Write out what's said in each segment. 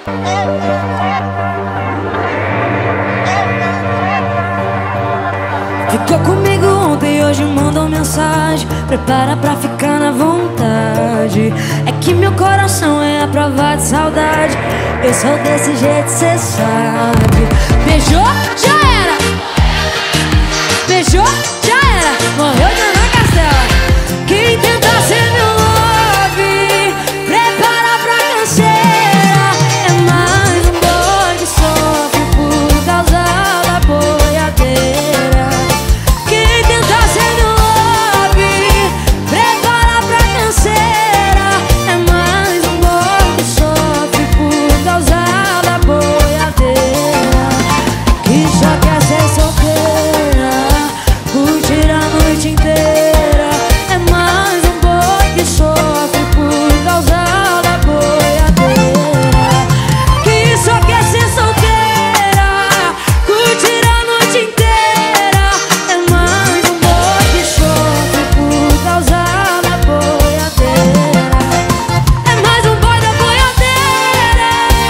Ficou comigo ontem, hoje mandou mensagem. Prepara pra ficar na vontade. É que meu coração é a prova de saudade. Eu sou desse jeito, cê sabe. Beijou, já era. Beijou, já era. Morreu de Ana Castela. Quem tenta ser meu love, prepara pra canseira. É mais um boy que sofre por causa da boiadeira. Quem tenta ser meu love, prepara pra canseira. É mais um boy que sofre por causa da boiadeira. Que só quer ser solteira, curtir a noite inteira. É mais um boy que sofre por causa da boiadeira. Que só quer ser solteira, curtir a noite inteira. É mais um boy que sofre por causa da boiadeira. É mais um boy da boiadeira.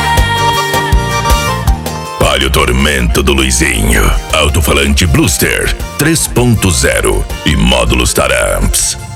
Olha o tormento do Luizinho. Alto-falante Bluster 3.0 e módulos Taramps.